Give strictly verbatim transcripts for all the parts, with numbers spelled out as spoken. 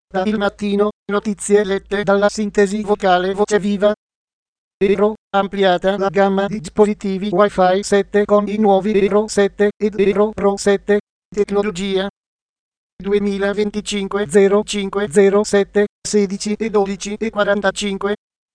Da Il Mattino, notizie lette dalla sintesi vocale Voce Viva. Eero, ampliata la gamma di dispositivi Wi-Fi sette con i nuovi Eero sette ed Eero Pro sette. Tecnologia duemilaventicinque zero cinque zero sette sedici e dodici e quarantacinque.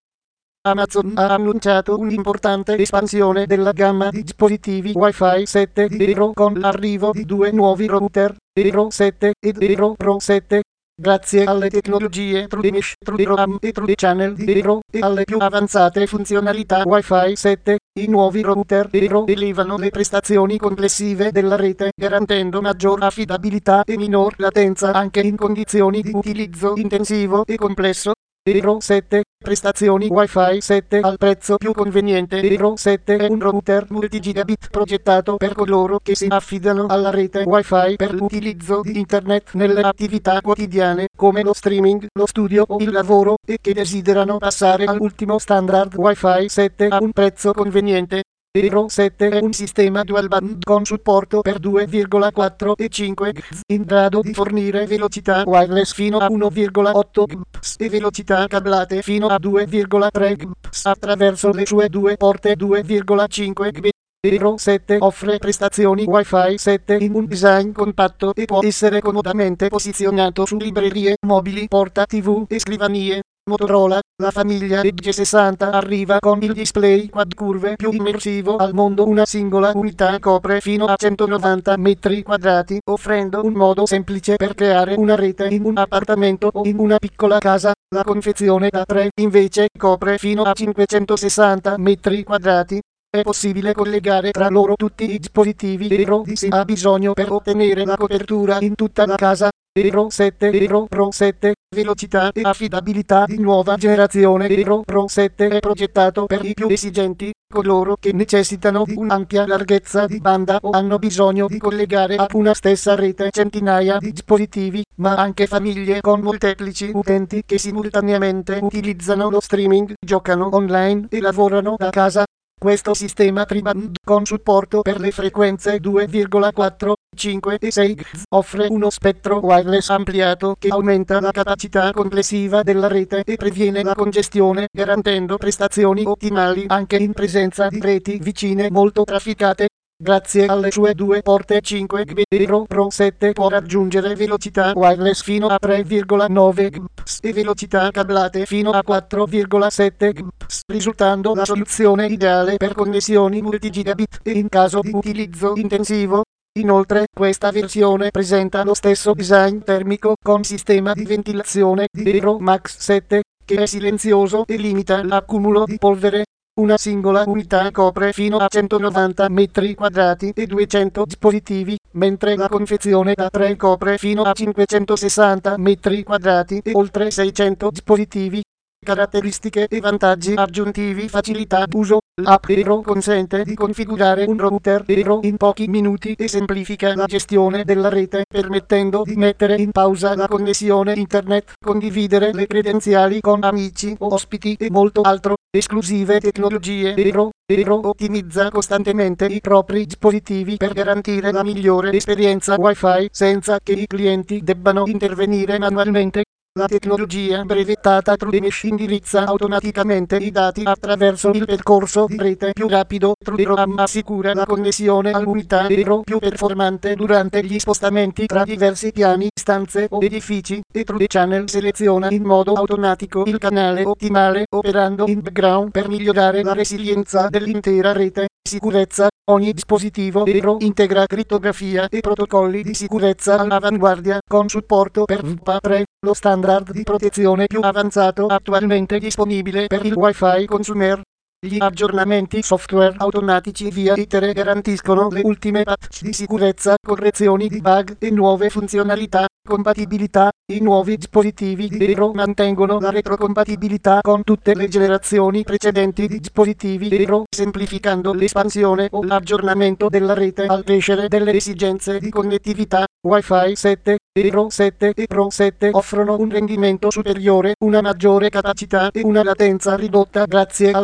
Amazon ha annunciato un'importante espansione della gamma di dispositivi Wi-Fi sette di Eero con l'arrivo di due nuovi router, Eero sette ed Eero Pro sette. Grazie alle tecnologie True Mesh, True RAM e True Channel di Eero e alle più avanzate funzionalità Wi-Fi sette, i nuovi router Eero elevano le prestazioni complessive della rete, garantendo maggior affidabilità e minor latenza anche in condizioni di utilizzo intensivo e complesso. Eero sette, prestazioni Wi-Fi sette al prezzo più conveniente. Eero sette è un router multigigabit progettato per coloro che si affidano alla rete Wi-Fi per l'utilizzo di internet nelle attività quotidiane, come lo streaming, lo studio o il lavoro, e che desiderano passare all'ultimo standard Wi-Fi sette a un prezzo conveniente. Eero sette è un sistema dual band con supporto per due virgola quattro e cinque GHz, in grado di fornire velocità wireless fino a uno virgola otto gigabit e velocità cablate fino a due virgola tre gigabit attraverso le sue due porte due virgola cinque gigabit. Eero sette offre prestazioni Wi-Fi sette in un design compatto e può essere comodamente posizionato su librerie mobili, porta tivù e scrivanie. Motorola, la famiglia Edge sessanta arriva con il display quad curve più immersivo al mondo. Una singola unità copre fino a centonovanta metri quadrati, offrendo un modo semplice per creare una rete in un appartamento o in una piccola casa. La confezione da tre, invece, copre fino a cinquecentosessanta metri quadrati. È possibile collegare tra loro tutti i dispositivi Eero di si ha bisogno per ottenere la copertura in tutta la casa. Eero sette Eero Pro sette, velocità e affidabilità di nuova generazione. Eero Pro sette è progettato per i più esigenti, coloro che necessitano di un'ampia larghezza di banda o hanno bisogno di collegare a una stessa rete centinaia di dispositivi, ma anche famiglie con molteplici utenti che simultaneamente utilizzano lo streaming, giocano online e lavorano da casa. Questo sistema tri-band con supporto per le frequenze due virgola quattro, cinque e sei GHz offre uno spettro wireless ampliato che aumenta la capacità complessiva della rete e previene la congestione, garantendo prestazioni ottimali anche in presenza di reti vicine molto trafficate. Grazie alle sue due porte cinque gigabit, Eero Pro sette può raggiungere velocità wireless fino a tre virgola nove gigabit e velocità cablate fino a quattro virgola sette gigabit, risultando la soluzione ideale per connessioni multigigabit e in caso di utilizzo intensivo. Inoltre, questa versione presenta lo stesso design termico con sistema di ventilazione di Eero Max sette, che è silenzioso e limita l'accumulo di polvere. Una singola unità copre fino a centonovanta metri quadrati e duecento dispositivi, mentre la confezione da tre copre fino a cinquecentosessanta metri quadrati e oltre seicento dispositivi. Caratteristiche e vantaggi aggiuntivi: facilità d'uso. L'app Eero consente di configurare un router Eero in pochi minuti e semplifica la gestione della rete, permettendo di mettere in pausa la connessione internet, condividere le credenziali con amici o ospiti e molto altro. Esclusive tecnologie Eero. Eero ottimizza costantemente i propri dispositivi per garantire la migliore esperienza Wi-Fi senza che i clienti debbano intervenire manualmente. La tecnologia brevettata True Mesh indirizza automaticamente i dati attraverso il percorso di rete più rapido. True RAM assicura la connessione all'unità Eero più performante durante gli spostamenti tra diversi piani, stanze o edifici, e True Channel seleziona in modo automatico il canale ottimale, operando in background per migliorare la resilienza dell'intera rete. Sicurezza. Ogni dispositivo Eero integra crittografia e protocolli di sicurezza all'avanguardia, con supporto per V P A tre, lo standard di protezione più avanzato attualmente disponibile per il Wi-Fi consumer. Gli aggiornamenti software automatici via Itere garantiscono le ultime patch di sicurezza, correzioni di bug e nuove funzionalità. Compatibilità. I nuovi dispositivi di Eero mantengono la retrocompatibilità con tutte le generazioni precedenti di dispositivi Eero, semplificando l'espansione o l'aggiornamento della rete al crescere delle esigenze di connettività. Wi-Fi sette, Eero sette e Pro sette offrono un rendimento superiore, una maggiore capacità e una latenza ridotta grazie alle funzionalità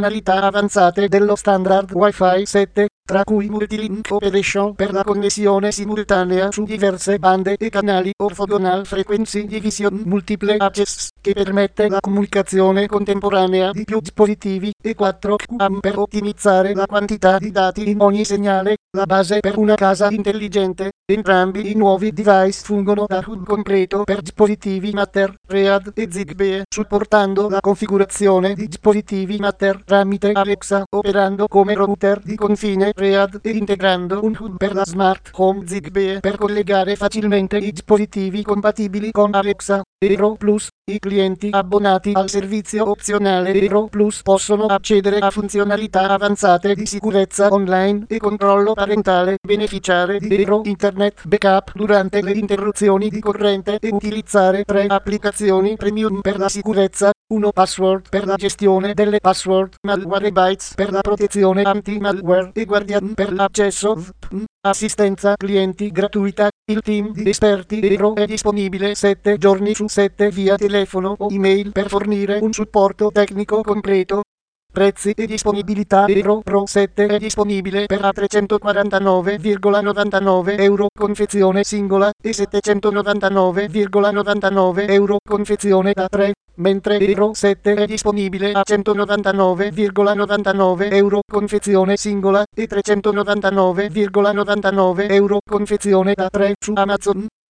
funzionalità avanzate dello standard Wi-Fi sette, tra cui Multilink Operation per la connessione simultanea su diverse bande e canali, Orthogonal Frequency Division Multiple Access, che permette la comunicazione contemporanea di più dispositivi, e quattro Q A M per ottimizzare la quantità di dati in ogni segnale, la base per una casa intelligente. Entrambi i nuovi device fungono da hub concreto per dispositivi Matter, Thread e Zigbee, supportando la configurazione di dispositivi Matter tramite Alexa, operando come router di confine Thread e integrando un hub per la Smart Home Zigbee per collegare facilmente i dispositivi compatibili con Alexa. Aero Plus. I clienti abbonati al servizio opzionale Aero Plus possono accedere a funzionalità avanzate di sicurezza online e controllo parentale, beneficiare di Aero Internet Backup durante le interruzioni di corrente e utilizzare tre applicazioni premium per la sicurezza, uno Password per la gestione delle password, Malwarebytes per la protezione anti-malware e Guardian per l'accesso V P N. Assistenza clienti gratuita. Il team di esperti Aero è disponibile sette giorni su sette via telefono o email per fornire un supporto tecnico completo. Prezzi e disponibilità. Aero Pro sette è disponibile per a trecentoquarantanove virgola novantanove euro confezione singola e settecentonovantanove virgola novantanove euro confezione da tre, mentre Aero sette è disponibile a centonovantanove virgola novantanove euro confezione singola e trecentonovantanove virgola novantanove euro confezione da tre su Amazon.